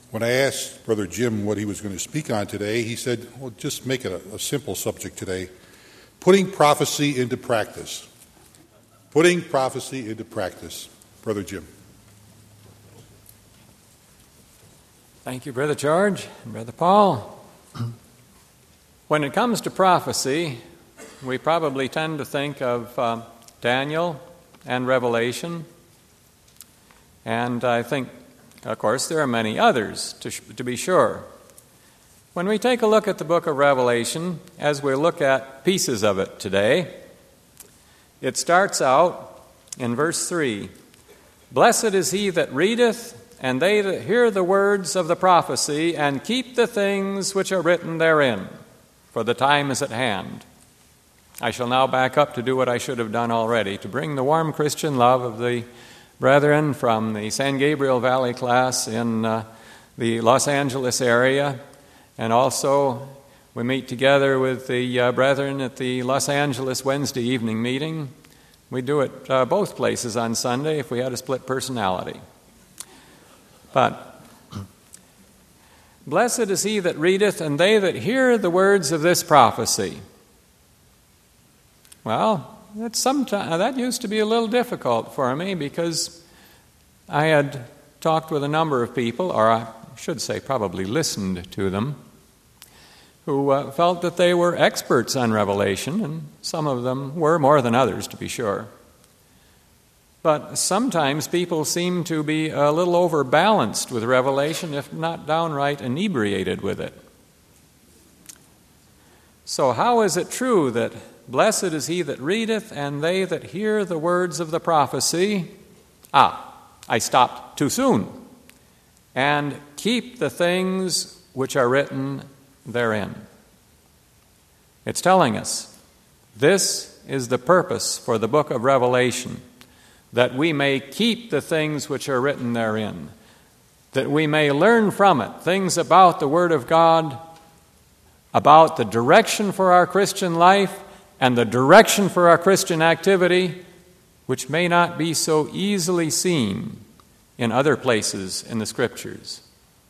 When I asked Brother Jim what he was going to speak on today, he said, well, just make it a simple subject today. Putting prophecy into practice. Putting prophecy into practice. Brother Jim. Thank you, Brother George and Brother Paul. When it comes to prophecy, we probably tend to think of Daniel and Revelation. And I think, of course, there are many others, to be sure. When we take a look at the book of Revelation, as we look at pieces of it today, it starts out in verse 3. Blessed is he that readeth, and they that hear the words of the prophecy, and keep the things which are written therein, for the time is at hand. I shall now back up to do what I should have done already, to bring the warm Christian love of the brethren from the San Gabriel Valley class in the Los Angeles area, and also we meet together with the brethren at the Los Angeles Wednesday evening meeting. We do it both places on Sunday if we had a split personality. But blessed is he that readeth, and they that hear the words of this prophecy. Well, that used to be a little difficult for me, because I had talked with a number of people, or I should say probably listened to them, who felt that they were experts on Revelation, and some of them were more than others, to be sure. But sometimes people seem to be a little overbalanced with Revelation, if not downright inebriated with it. So how is it true that blessed is he that readeth, and they that hear the words of the prophecy? I stopped too soon. And keep the things which are written therein. It's telling us this is the purpose for the book of Revelation, that we may keep the things which are written therein, that we may learn from it things about the Word of God, about the direction for our Christian life and the direction for our Christian activity, which may not be so easily seen in other places in the Scriptures.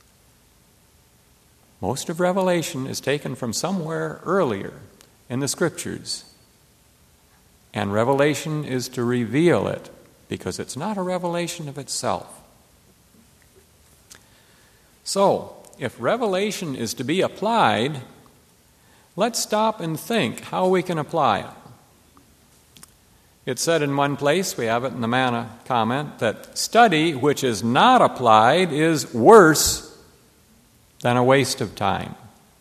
Most of Revelation is taken from somewhere earlier in the Scriptures, and Revelation is to reveal it, because it's not a revelation of itself. So, if Revelation is to be applied, let's stop and think how we can apply it. It's said in one place, we have it in the Manna comment, that study which is not applied is worse than a waste of time.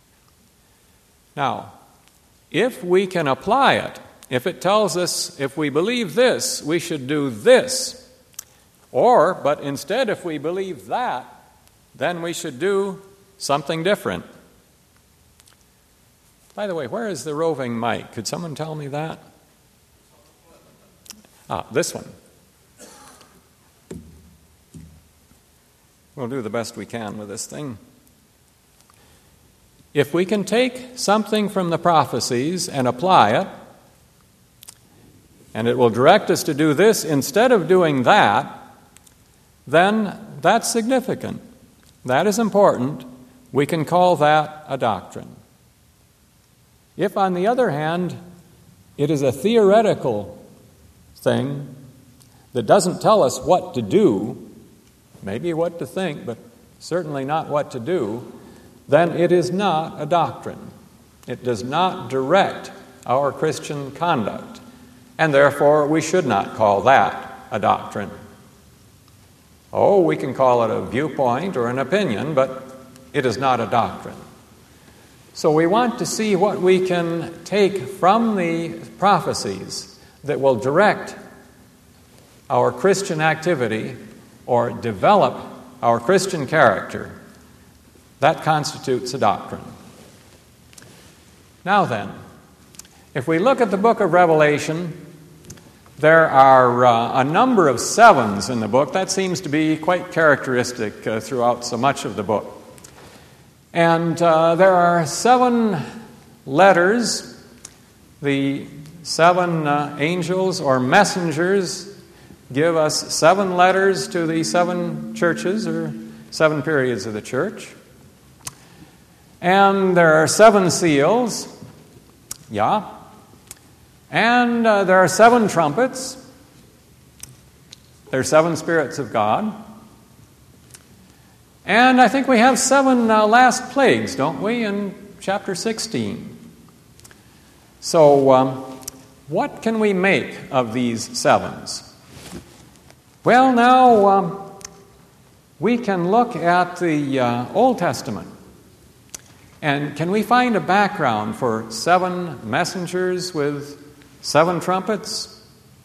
Now, if we can apply it, if it tells us if we believe this, we should do this, but instead if we believe that, then we should do something different. By the way, where is the roving mic? Could someone tell me that? This one. We'll do the best we can with this thing. If we can take something from the prophecies and apply it, and it will direct us to do this instead of doing that, then that's significant. That is important. We can call that a doctrine. If, on the other hand, it is a theoretical thing that doesn't tell us what to do, maybe what to think, but certainly not what to do, then it is not a doctrine. It does not direct our Christian conduct, and therefore we should not call that a doctrine. We can call it a viewpoint or an opinion, but it is not a doctrine. So we want to see what we can take from the prophecies that will direct our Christian activity or develop our Christian character. That constitutes a doctrine. Now then, if we look at the book of Revelation, there are a number of sevens in the book. That seems to be quite characteristic throughout so much of the book. And there are 7 letters. The 7 angels or messengers give us 7 letters to the 7 churches or 7 periods of the church. And there are 7 seals. Yeah. And there are 7 trumpets. There are 7 spirits of God. And I think we have 7 last plagues, don't we, in chapter 16. So, what can we make of these 7s? Well, now we can look at the Old Testament. And can we find a background for 7 messengers with 7 trumpets?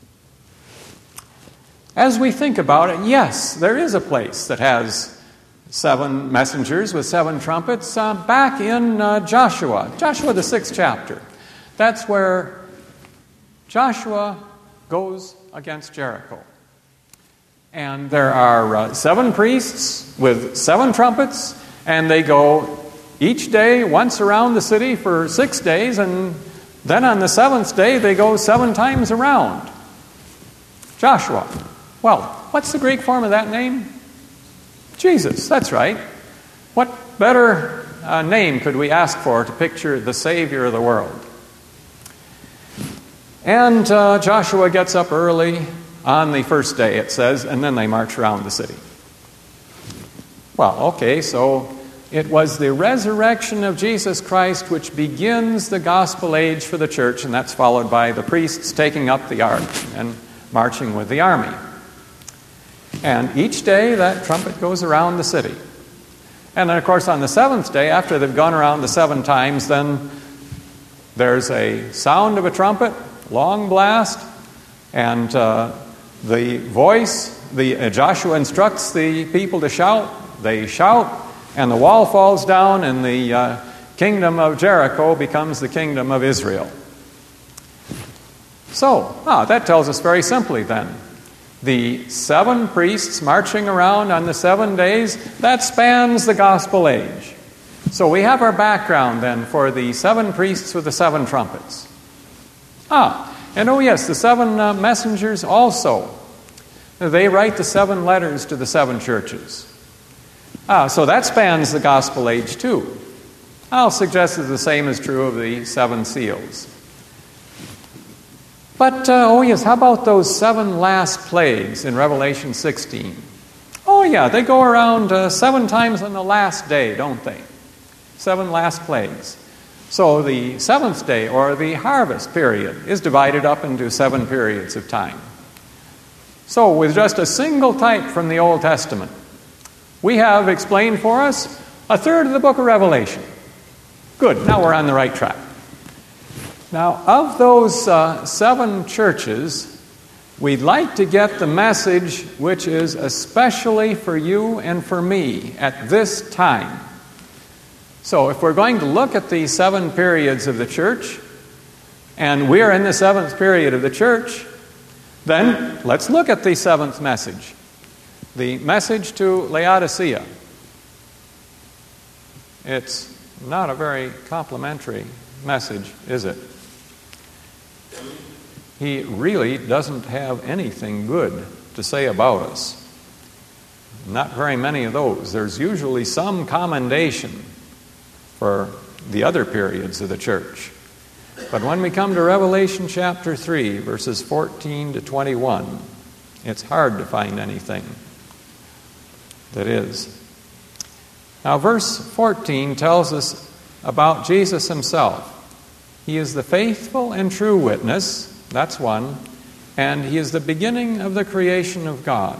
As we think about it, yes, there is a place that has 7 messengers with 7 trumpets. Back in Joshua, the 6th chapter. That's where Joshua goes against Jericho. And there are 7 priests with 7 trumpets, and they go each day once around the city for 6 days, and then on the 7th day they go 7 times around. Joshua. Well, what's the Greek form of that name? Jesus, that's right. What better name could we ask for to picture the Savior of the world? And Joshua gets up early on the first day, it says, and then they march around the city. Well, okay, so it was the resurrection of Jesus Christ which begins the gospel age for the church, and that's followed by the priests taking up the ark and marching with the army. And each day that trumpet goes around the city. And then, of course, on the 7th day, after they've gone around the 7 times, then there's a sound of a trumpet, long blast, and the voice, Joshua instructs the people to shout. They shout, and the wall falls down, and the kingdom of Jericho becomes the kingdom of Israel. So, that tells us very simply then, the 7 priests marching around on the 7 days, that spans the gospel age. So we have our background then for the 7 priests with the 7 trumpets. And oh yes, the 7 messengers also. They write the 7 letters to the 7 churches. So that spans the gospel age too. I'll suggest that the same is true of the 7 seals. But, oh yes, how about those 7 last plagues in Revelation 16? Oh yeah, they go around 7 times on the last day, don't they? 7 last plagues. So the 7th day, or the harvest period, is divided up into 7 periods of time. So with just a single type from the Old Testament, we have explained for us a third of the book of Revelation. Good, now we're on the right track. Now, of those 7 churches, we'd like to get the message which is especially for you and for me at this time. So if we're going to look at the 7 periods of the church, and we're in the 7th period of the church, then let's look at the 7th message. The message to Laodicea. It's not a very complimentary message, is it? He really doesn't have anything good to say about us. Not very many of those. There's usually some commendation for the other periods of the church. But when we come to Revelation chapter 3, verses 14 to 21, it's hard to find anything that is. Now, verse 14 tells us about Jesus himself. He is the faithful and true witness, that's one, and he is the beginning of the creation of God.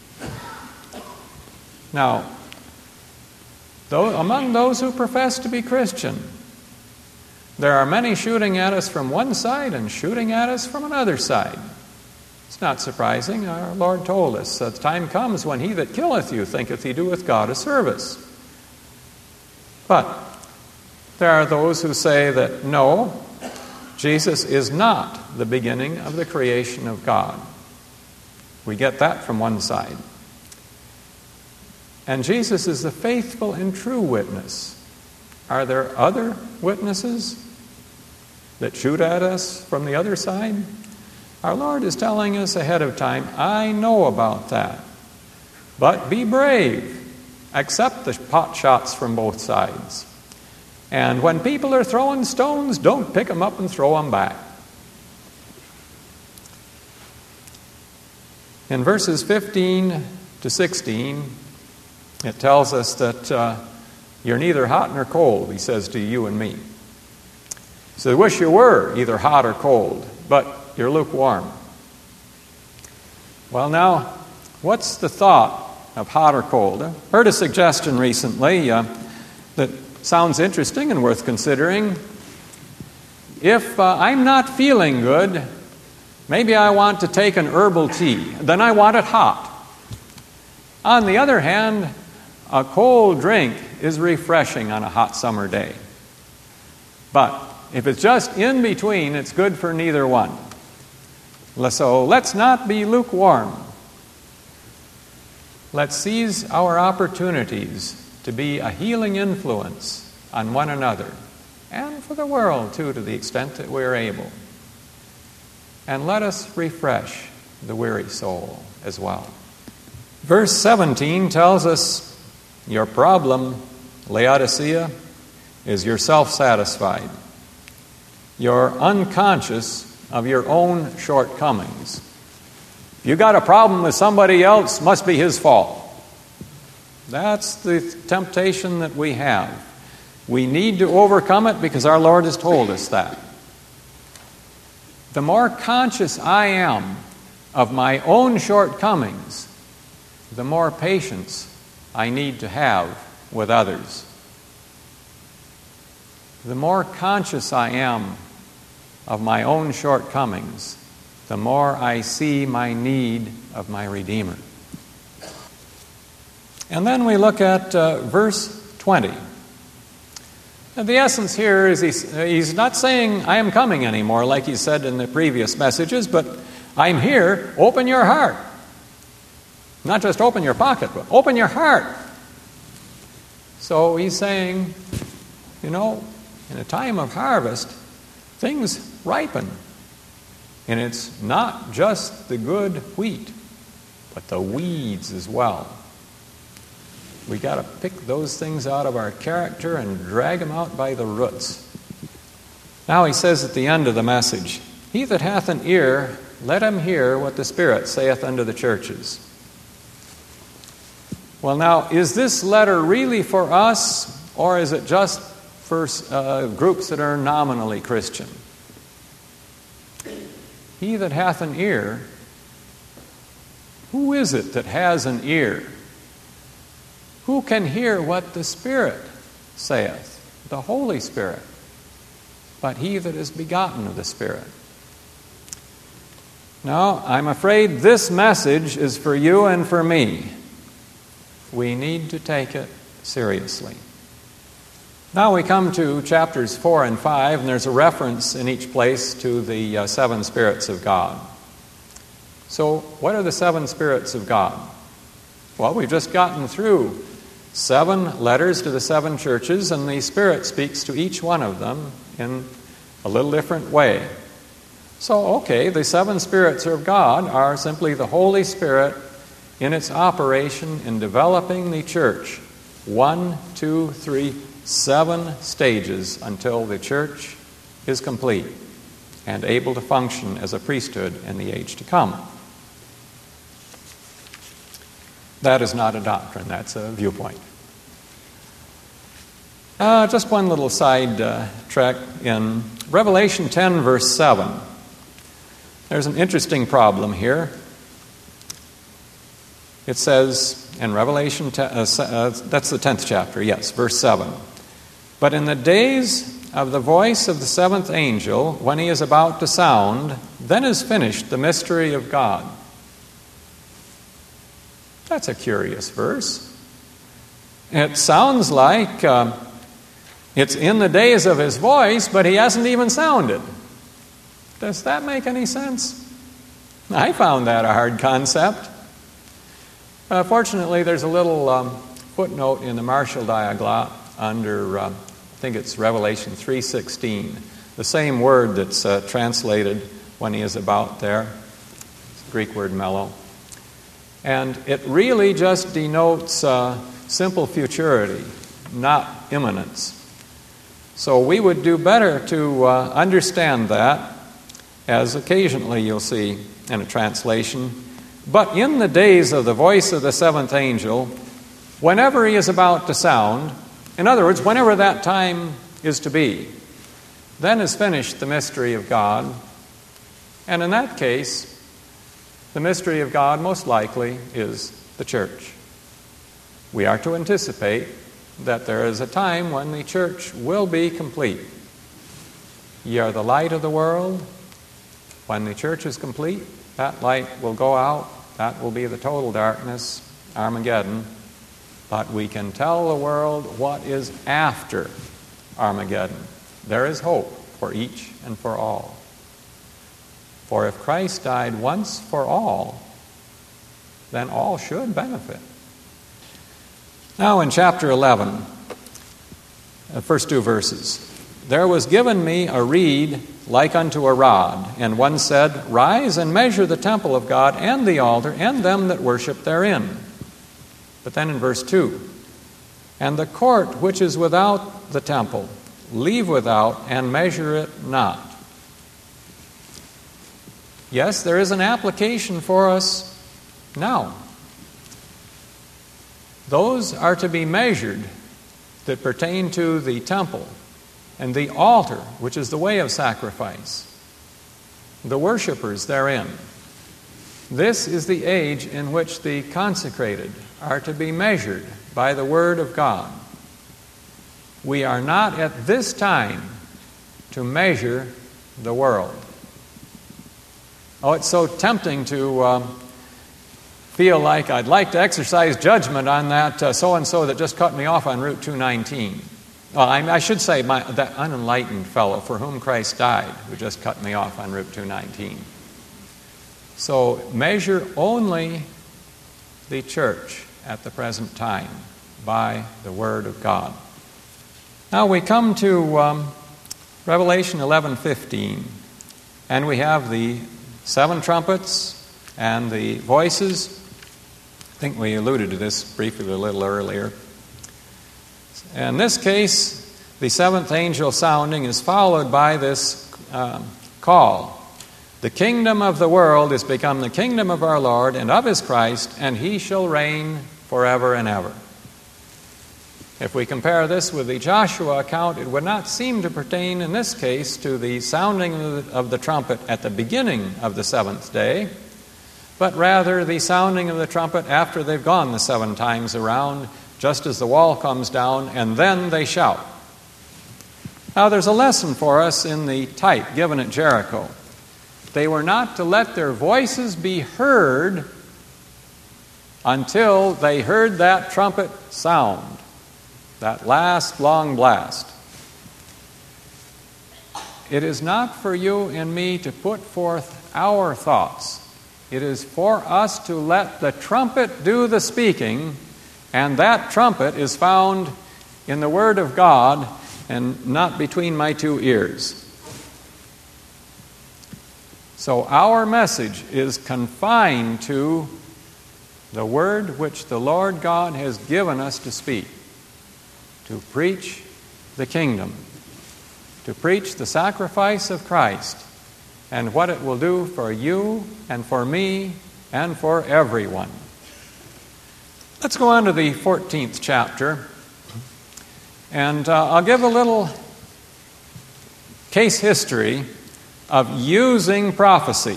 Now, among those who profess to be Christian, there are many shooting at us from one side and shooting at us from another side. It's not surprising. Our Lord told us, the time comes when he that killeth you thinketh he doeth God a service. But there are those who say that no, Jesus is not the beginning of the creation of God. We get that from one side. And Jesus is the faithful and true witness. Are there other witnesses that shoot at us from the other side? Our Lord is telling us ahead of time, I know about that. But be brave. accept the pot shots from both sides. And when people are throwing stones, don't pick them up and throw them back. In verses 15 to 16, it tells us that you're neither hot nor cold, he says to you and me. So I wish you were either hot or cold, but you're lukewarm. Well, now, what's the thought of hot or cold? I heard a suggestion recently that sounds interesting and worth considering. If I'm not feeling good, maybe I want to take an herbal tea. Then I want it hot. On the other hand, a cold drink is refreshing on a hot summer day. But if it's just in between, it's good for neither one. So let's not be lukewarm. Let's seize our opportunities to be a healing influence on one another, and for the world too, to the extent that we're able. And let us refresh the weary soul as well. Verse 17 tells us, your problem, Laodicea, is you're self-satisfied. You're unconscious of your own shortcomings. If you got a problem with somebody else, must be his fault. That's the temptation that we have. We need to overcome it because our Lord has told us that. The more conscious I am of my own shortcomings, the more patience I need to have with others. The more conscious I am of my own shortcomings, the more I see my need of my Redeemer. And then we look at verse 20. And the essence here is he's not saying, I am coming anymore, like he said in the previous messages, but I'm here, open your heart. Not just open your pocket, but open your heart. So he's saying, in a time of harvest, things ripen. And it's not just the good wheat, but the weeds as well. We got to pick those things out of our character and drag them out by the roots. Now he says at the end of the message, he that hath an ear, let him hear what the Spirit saith unto the churches. Well, now, is this letter really for us, or is it just for groups that are nominally Christian? He that hath an ear, who is it that has an ear? Who can hear what the Spirit saith? The Holy Spirit. But he that is begotten of the Spirit. Now, I'm afraid this message is for you and for me. We need to take it seriously. Now we come to chapters 4 and 5, and there's a reference in each place to the 7 spirits of God. So, what are the 7 spirits of God? Well, we've just gotten through 7 letters to the 7 churches, and the Spirit speaks to each one of them in a little different way. So, okay, the 7 spirits of God are simply the Holy Spirit in its operation in developing the church. 1, 2, 3, 7 stages until the church is complete and able to function as a priesthood in the age to come. That is not a doctrine, that's a viewpoint. Just one little side track in Revelation 10, verse 7. There's an interesting problem here. It says in Revelation, that's the 10th chapter, yes, verse 7. But in the days of the voice of the 7th angel, when he is about to sound, then is finished the mystery of God. That's a curious verse. It sounds like it's in the days of his voice, but he hasn't even sounded. Does that make any sense? I found that a hard concept. Fortunately, there's a little footnote in the Marshall Diaglott under, I think it's Revelation 3:16, the same word that's translated when he is about there. It's the Greek word mellow. And it really just denotes simple futurity, not imminence. So we would do better to understand that, as occasionally you'll see in a translation. But in the days of the voice of the seventh angel, whenever he is about to sound, in other words, whenever that time is to be, then is finished the mystery of God. And in that case, the mystery of God most likely is the church. We are to anticipate that there is a time when the church will be complete. Ye are the light of the world. When the church is complete, that light will go out. That will be the total darkness, Armageddon. But we can tell the world what is after Armageddon. There is hope for each and for all. For if Christ died once for all, then all should benefit. Now in chapter 11, the first two verses, there was given me a reed like unto a rod, and one said, Rise and measure the temple of God and the altar and them that worship therein. But then in verse 2, and the court which is without the temple, leave without and measure it not. Yes, there is an application for us now. Those are to be measured that pertain to the temple and the altar, which is the way of sacrifice, the worshipers therein. This is the age in which the consecrated are to be measured by the Word of God. We are not at this time to measure the world. Oh, it's so tempting to feel like I'd like to exercise judgment on that so-and-so that just cut me off on Route 219. Well, I should say that unenlightened fellow for whom Christ died, who just cut me off on Route 219. So measure only the church at the present time by the Word of God. Now we come to Revelation 11:15, and we have the 7 trumpets and the voices. I think we alluded to this briefly a little earlier. In this case, the 7th angel sounding is followed by this call. The kingdom of the world is become the kingdom of our Lord and of his Christ, and he shall reign forever and ever. If we compare this with the Joshua account, it would not seem to pertain in this case to the sounding of the trumpet at the beginning of the 7th day, but rather the sounding of the trumpet after they've gone the 7 times around, just as the wall comes down, and then they shout. Now there's a lesson for us in the type given at Jericho. They were not to let their voices be heard until they heard that trumpet sound, that last long blast. It is not for you and me to put forth our thoughts. It is for us to let the trumpet do the speaking, and that trumpet is found in the Word of God and not between my 2 ears. So our message is confined to the word which the Lord God has given us to speak, to preach the kingdom, to preach the sacrifice of Christ and what it will do for you and for me and for everyone. Let's go on to the 14th chapter, and I'll give a little case history of using prophecy.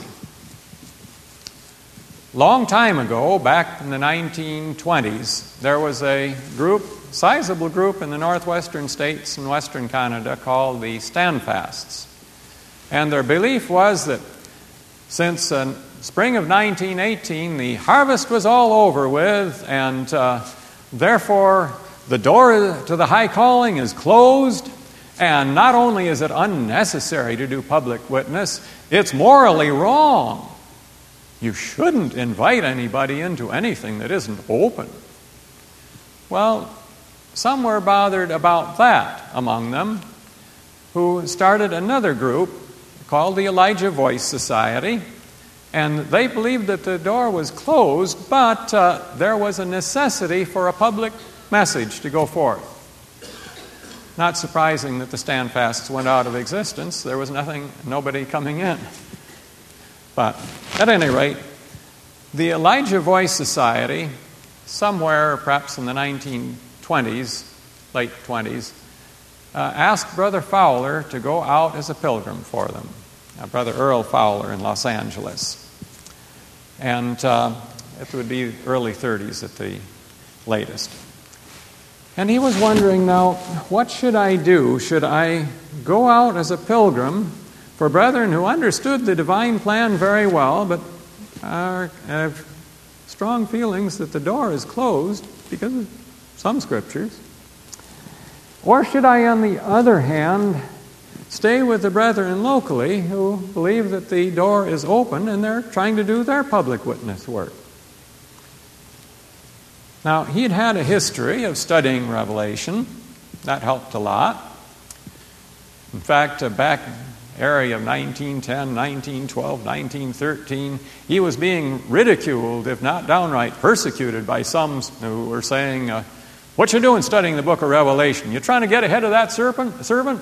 Long time ago, back in the 1920s, there was a group, sizable group in the northwestern states and western Canada called the Standfasts. And their belief was that since spring of 1918, the harvest was all over with, and therefore the door to the high calling is closed. And not only is it unnecessary to do public witness, it's morally wrong. You shouldn't invite anybody into anything that isn't open. Well, some were bothered about that among them, who started another group called the Elijah Voice Society, and they believed that the door was closed, but there was a necessity for a public message to go forth. Not surprising that the standfasts went out of existence. There was nobody coming in. But at any rate, the Elijah Voice Society, somewhere perhaps in the 1920s, late 20s, asked Brother Fowler to go out as a pilgrim for them. Brother Earl Fowler in Los Angeles. And it would be early 30s at the latest. And he was wondering, now, what should I do? Should I go out as a pilgrim for brethren who understood the divine plan very well, but have strong feelings that the door is closed because of some scriptures? Or should I, on the other hand, stay with the brethren locally who believe that the door is open and they're trying to do their public witness work? Now, he'd had a history of studying Revelation. That helped a lot. In fact, back area of 1910, 1912, 1913, he was being ridiculed, if not downright persecuted, by some who were saying, what you doing studying the book of Revelation? You trying to get ahead of that servant?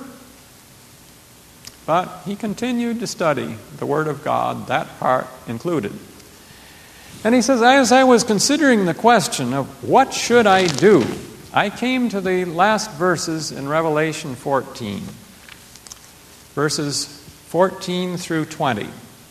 But he continued to study the Word of God, that part included. And he says, as I was considering the question of what should I do, I came to the last verses in Revelation 14, verses 14 through 20.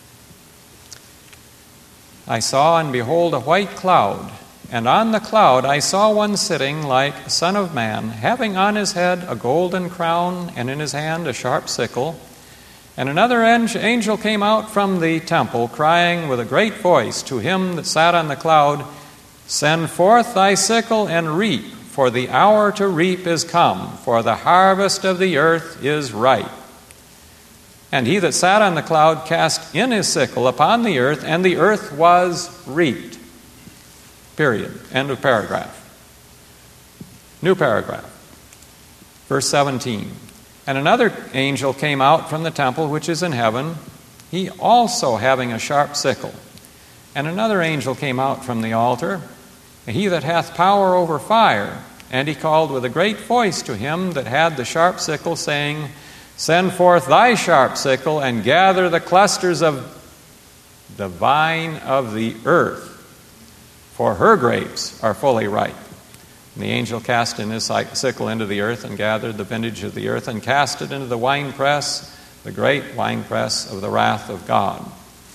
I saw, and behold, a white cloud, and on the cloud I saw one sitting like a son of man, having on his head a golden crown, and in his hand a sharp sickle. And another angel came out from the temple, crying with a great voice to him that sat on the cloud, Send forth thy sickle and reap, for the hour to reap is come, for the harvest of the earth is ripe. And he that sat on the cloud cast in his sickle upon the earth, and the earth was reaped. Period. End of paragraph. New paragraph. Verse 17. And another angel came out from the temple which is in heaven, he also having a sharp sickle. And another angel came out from the altar, he that hath power over fire. And he called with a great voice to him that had the sharp sickle, saying, Send forth thy sharp sickle, and gather the clusters of the vine of the earth, for her grapes are fully ripe. And the angel cast in his sickle into the earth, and gathered the vintage of the earth, and cast it into the winepress, the great winepress of the wrath of God.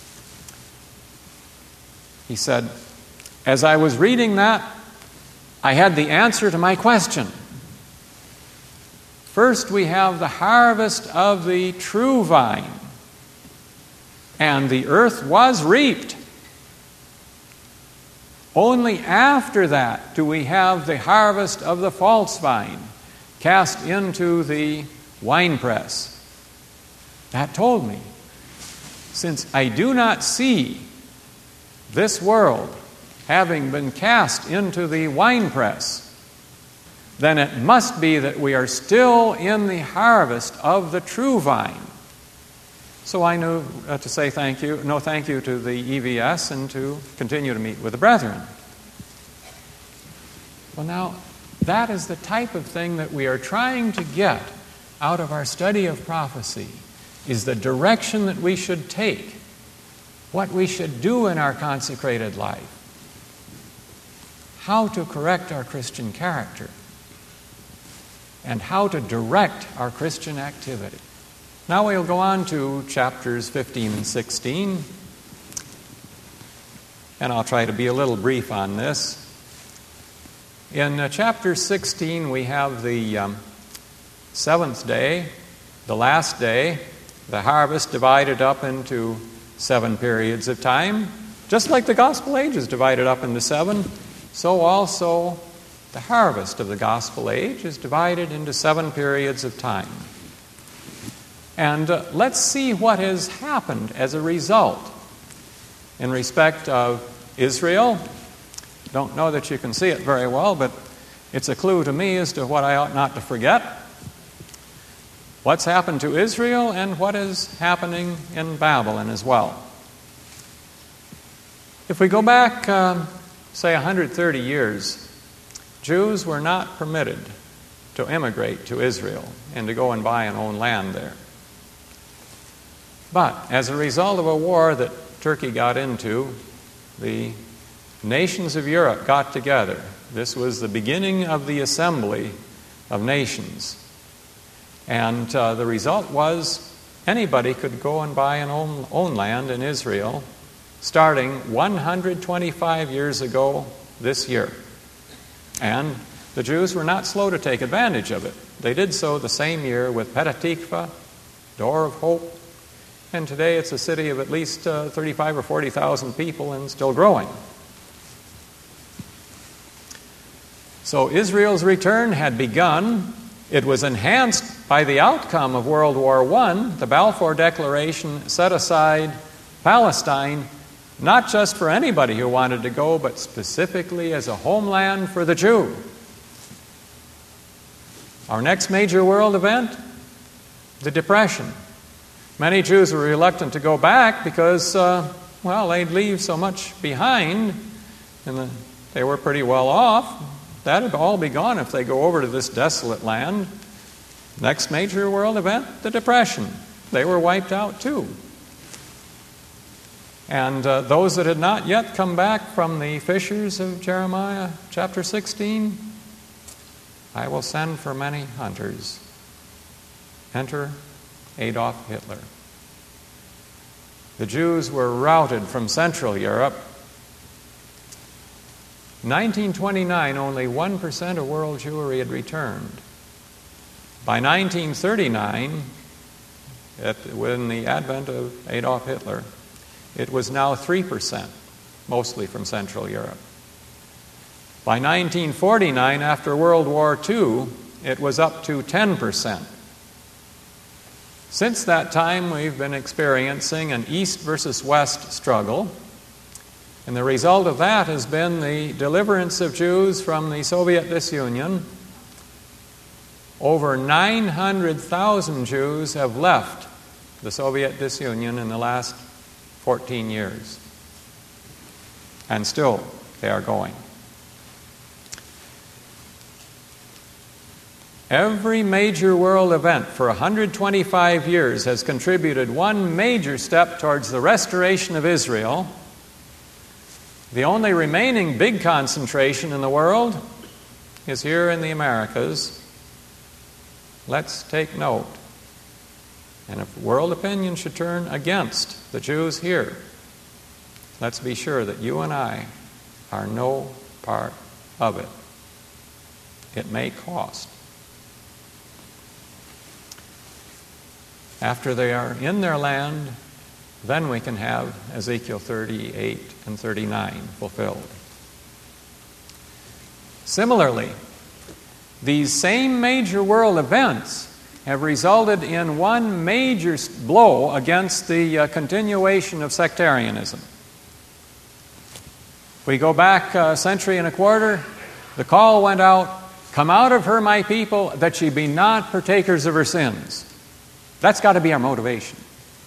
He said, as I was reading that, I had the answer to my question. First, we have the harvest of the true vine, and the earth was reaped. Only after that do we have the harvest of the false vine cast into the winepress. That told me, since I do not see this world having been cast into the winepress, then it must be that we are still in the harvest of the true vine. So I knew to say thank you to the EVS and to continue to meet with the brethren. Well, now, that is the type of thing that we are trying to get out of our study of prophecy, is the direction that we should take, what we should do in our consecrated life, how to correct our Christian character, and how to direct our Christian activity. Now we'll go on to chapters 15 and 16, and I'll try to be a little brief on this. In chapter 16, we have the seventh day, the last day, the harvest divided up into 7 periods of time. Just like the gospel age is divided up into 7, so also the harvest of the gospel age is divided into 7 periods of time. And let's see what has happened as a result in respect of Israel. Don't know that you can see it very well, but it's a clue to me as to what I ought not to forget. What's happened to Israel and what is happening in Babylon as well. If we go back, say 130 years, Jews were not permitted to immigrate to Israel and to go and buy and own land there. But as a result of a war that Turkey got into, the nations of Europe got together. This was the beginning of the assembly of nations. And the result was anybody could go and buy and own land in Israel starting 125 years ago this year. And the Jews were not slow to take advantage of it. They did so the same year with Petah Tikva, Door of Hope, and today it's a city of at least 35 or 40,000 people and still growing. So Israel's return had begun. It was enhanced by the outcome of World War I. The Balfour Declaration set aside Palestine not just for anybody who wanted to go, but specifically as a homeland for the Jew. Our next major world event, the Depression. Many Jews were reluctant to go back because, they'd leave so much behind, and they were pretty well off. That would all be gone if they go over to this desolate land. Next major world event, the Depression. They were wiped out too. And those that had not yet come back from the fissures of Jeremiah chapter 16, I will send for many hunters. Enter Adolf Hitler. The Jews were routed from Central Europe. 1929, only 1% of world Jewry had returned. By 1939, when the advent of Adolf Hitler, it was now 3%, mostly from Central Europe. By 1949, after World War II, it was up to 10%. Since that time, we've been experiencing an East versus West struggle, and the result of that has been the deliverance of Jews from the Soviet disunion. Over 900,000 Jews have left the Soviet disunion in the last 14 years. And still, they are going. Every major world event for 125 years has contributed one major step towards the restoration of Israel. The only remaining big concentration in the world is here in the Americas. Let's take note. And if world opinion should turn against the Jews here, let's be sure that you and I are no part of it. It may cost. After they are in their land, then we can have Ezekiel 38 and 39 fulfilled. Similarly, these same major world events have resulted in one major blow against the continuation of sectarianism. We go back a century and a quarter, the call went out, "Come out of her, my people, that ye be not partakers of her sins." That's got to be our motivation.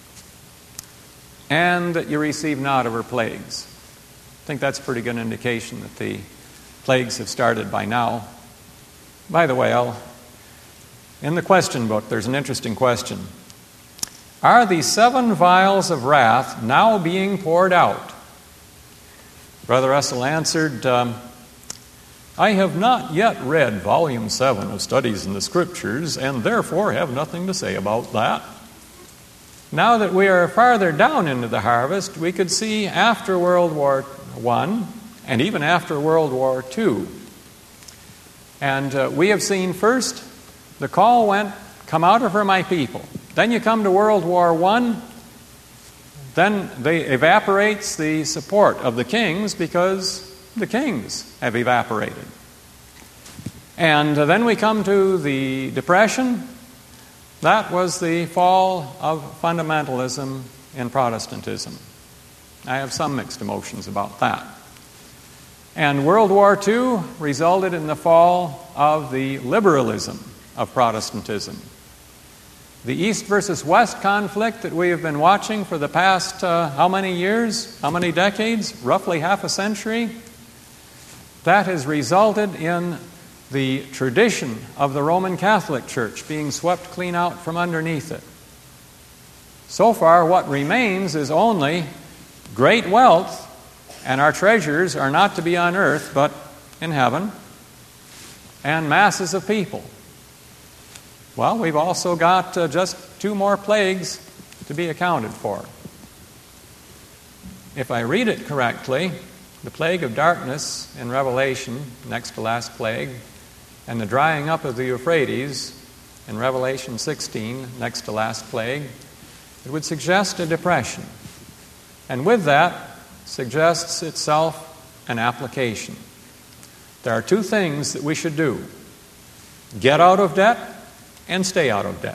"And that you receive not of her plagues." I think that's a pretty good indication that the plagues have started by now. By the way, in the question book, there's an interesting question. Are the 7 vials of wrath now being poured out? Brother Russell answered, I have not yet read Volume 7 of Studies in the Scriptures, and therefore have nothing to say about that. Now that we are farther down into the harvest, we could see after World War I, and even after World War II. And we have seen first, the call went, "Come out of her, my people." Then you come to World War I, then evaporates the support of the kings because the kings have evaporated. And then we come to the Depression. That was the fall of fundamentalism in Protestantism. I have some mixed emotions about that. And World War II resulted in the fall of the liberalism of Protestantism. The East versus West conflict that we have been watching for the past how many years, how many decades, roughly half a century, that has resulted in the tradition of the Roman Catholic Church being swept clean out from underneath it. So far, what remains is only great wealth, and our treasures are not to be on earth but in heaven, and masses of people. Well, we've also got just 2 more plagues to be accounted for. If I read it correctly, the plague of darkness in Revelation, next to last plague, and the drying up of the Euphrates in Revelation 16, next to last plague, it would suggest a depression. And with that suggests itself an application. There are 2 things that we should do: get out of debt and stay out of debt.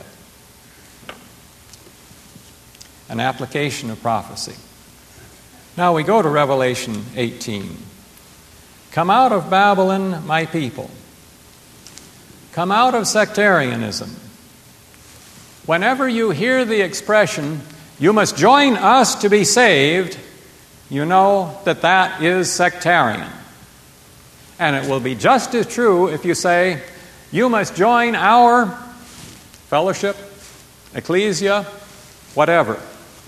An application of prophecy. Now we go to Revelation 18. Come out of Babylon, my people. Come out of sectarianism. Whenever you hear the expression, you must join us to be saved, you know that that is sectarian. And it will be just as true if you say, you must join our fellowship, ecclesia, whatever.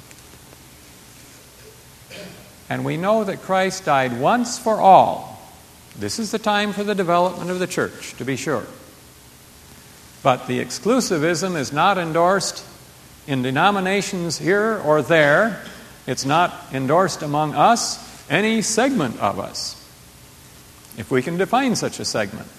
And we know that Christ died once for all. This is the time for the development of the church, to be sure. But the exclusivism is not endorsed in denominations here or there. It's not endorsed among us, any segment of us, if we can define such a segment.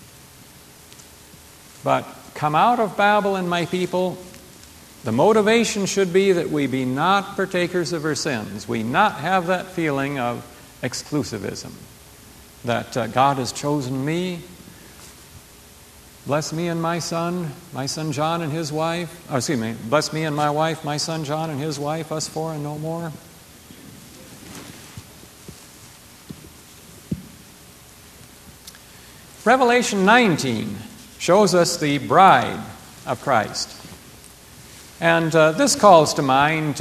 But come out of Babylon, my people. The motivation should be that we be not partakers of our sins. We not have that feeling of exclusivism, that God has chosen me. Bless me and my son John and his wife. Bless me and my wife, my son John and his wife, us 4 and no more. Revelation 19 shows us the bride of Christ. And this calls to mind,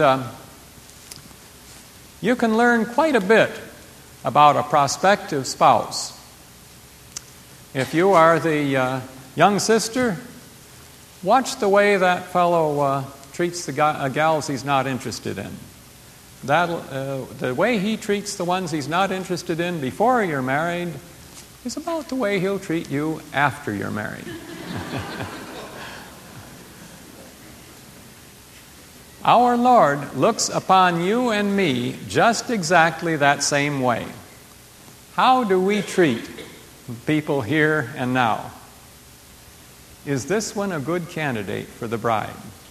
you can learn quite a bit about a prospective spouse. If you are the young sister, watch the way that fellow treats the gals he's not interested in. The way he treats the ones he's not interested in before you're married is about the way he'll treat you after you're married. Our Lord looks upon you and me just exactly that same way. How do we treat people here and now? Is this one a good candidate for the bride?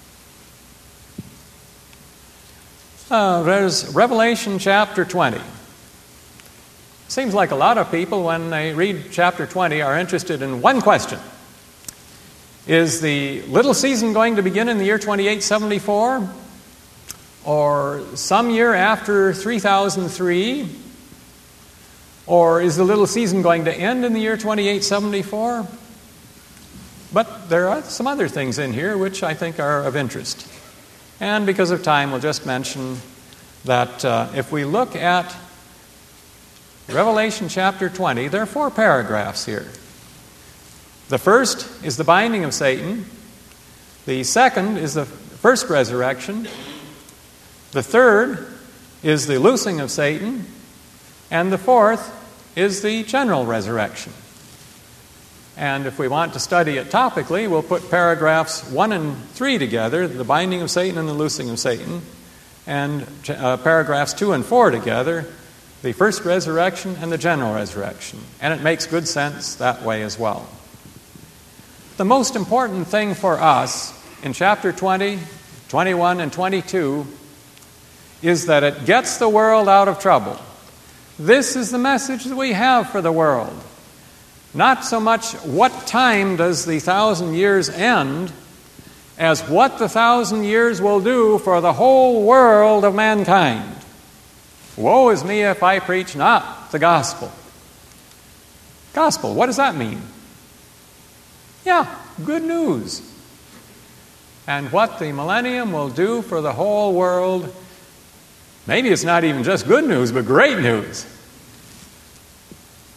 There's Revelation chapter 20. Seems like a lot of people, when they read chapter 20, are interested in one question. Is the little season going to begin in the year 2874? Or some year after 3003? Or is the little season going to end in the year 2874? But there are some other things in here which I think are of interest. And because of time, we'll just mention that if we look at Revelation chapter 20, there are 4 paragraphs here. The first is the binding of Satan. The second is the first resurrection. The third is the loosing of Satan. And the fourth is the general resurrection. And if we want to study it topically, we'll put paragraphs 1 and 3 together, the binding of Satan and the loosing of Satan, and paragraphs 2 and 4 together, the first resurrection and the general resurrection. And it makes good sense that way as well. The most important thing for us in chapter 20, 21, and 22 is that it gets the world out of trouble. This is the message that we have for the world. Not so much what time does the 1,000 years end, as what the 1,000 years will do for the whole world of mankind. Woe is me if I preach not the gospel. Gospel, what does that mean? Yeah, good news. And what the millennium will do for the whole world, maybe it's not even just good news, but great news.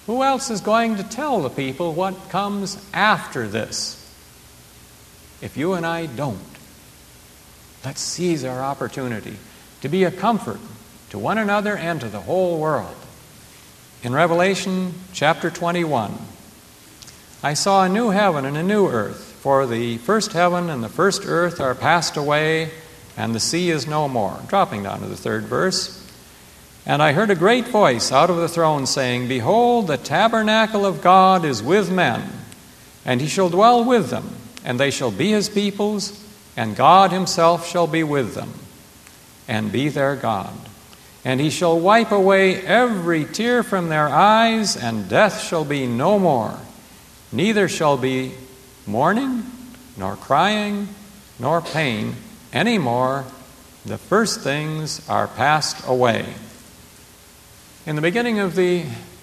Who else is going to tell the people what comes after this? If you and I don't, let's seize our opportunity to be a comfort to one another and to the whole world. In Revelation chapter 21, I saw a new heaven and a new earth, for the first heaven and the first earth are passed away, and the sea is no more. Dropping down to the third verse. And I heard a great voice out of the throne saying, Behold, the tabernacle of God is with men, and he shall dwell with them, and they shall be his peoples, and God himself shall be with them, and be their God. And he shall wipe away every tear from their eyes, and death shall be no more. Neither shall be mourning, nor crying, nor pain any more. The first things are passed away. In the beginning of in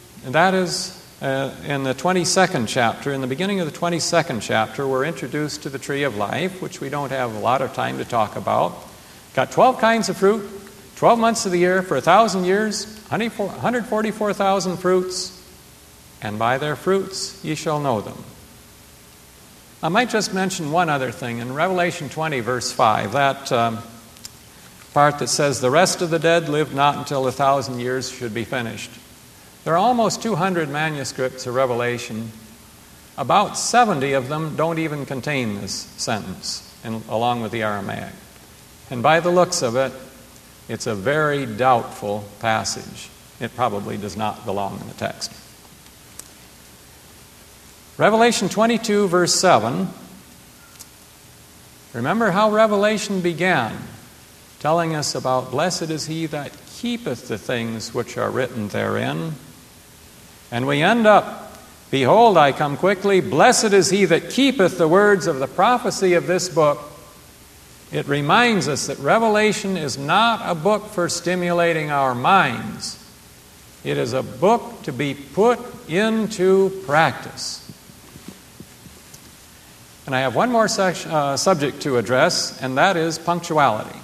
the 22nd chapter, in the beginning of the 22nd chapter, we're introduced to the tree of life, which we don't have a lot of time to talk about. Got 12 kinds of fruit, 12 months of the year for 1,000 years, 144,000 fruits, and by their fruits ye shall know them. I might just mention one other thing. In Revelation 20, verse 5, that part that says, the rest of the dead lived not until 1,000 years should be finished. There are almost 200 manuscripts of Revelation. About 70 of them don't even contain this sentence, along with the Aramaic. And by the looks of it, it's a very doubtful passage. It probably does not belong in the text. Revelation 22, verse 7. Remember how Revelation began, telling us about blessed is he that keepeth the things which are written therein. And we end up, behold, I come quickly, blessed is he that keepeth the words of the prophecy of this book. It reminds us that Revelation is not a book for stimulating our minds. It is a book to be put into practice. And I have one more subject to address, and that is punctuality.